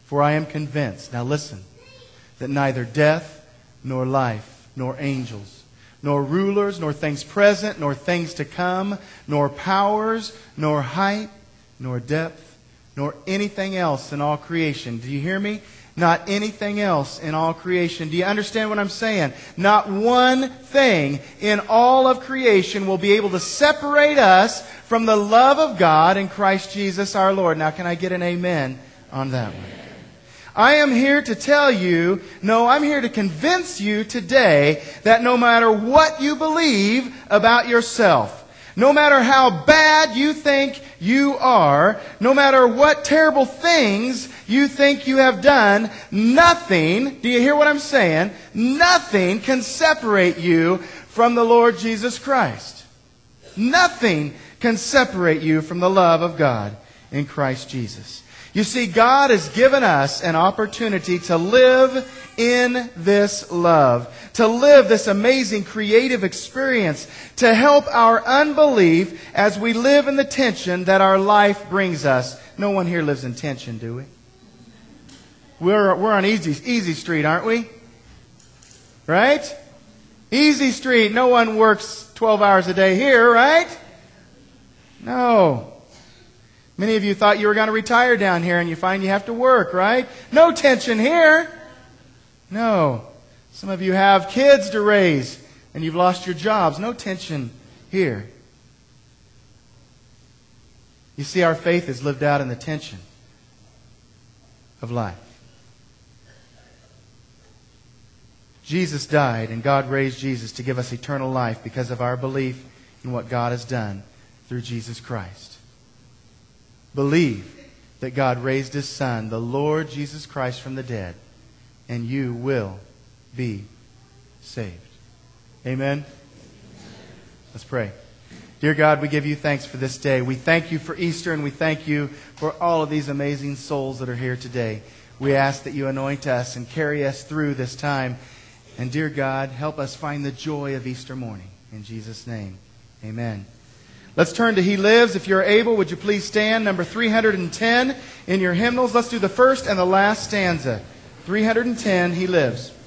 For I am convinced," now listen, "that neither death, nor life, nor angels, nor rulers, nor things present, nor things to come, nor powers, nor height, nor depth, nor anything else in all creation." Do you hear me? Not anything else in all creation. Do you understand what I'm saying? Not one thing in all of creation will be able to separate us from the love of God in Christ Jesus our Lord. Now, can I get an amen on that one? I am here to tell you, no, I'm here to convince you today that no matter what you believe about yourself, no matter how bad you think you are, no matter what terrible things you think you have done, nothing, do you hear what I'm saying? Nothing can separate you from the Lord Jesus Christ. Nothing can separate you from the love of God in Christ Jesus. You see, God has given us an opportunity to live in this love, to live this amazing creative experience, to help our unbelief as we live in the tension that our life brings us. No one here lives in tension, do we? We're on easy street, aren't we? Right? Easy street. No one works 12 hours a day here, right? No. Many of you thought you were going to retire down here and you find you have to work, right? No tension here. No. Some of you have kids to raise and you've lost your jobs. No tension here. You see, our faith is lived out in the tension of life. Jesus died and God raised Jesus to give us eternal life because of our belief in what God has done through Jesus Christ. Believe that God raised His Son, the Lord Jesus Christ, from the dead, and you will be saved. Amen? Let's pray. Dear God, we give you thanks for this day. We thank you for Easter, and we thank you for all of these amazing souls that are here today. We ask that you anoint us and carry us through this time. And dear God, help us find the joy of Easter morning. In Jesus' name, amen. Let's turn to He Lives. If you're able, would you please stand? Number 310 in your hymnals. Let's do the first and the last stanza. 310, He Lives.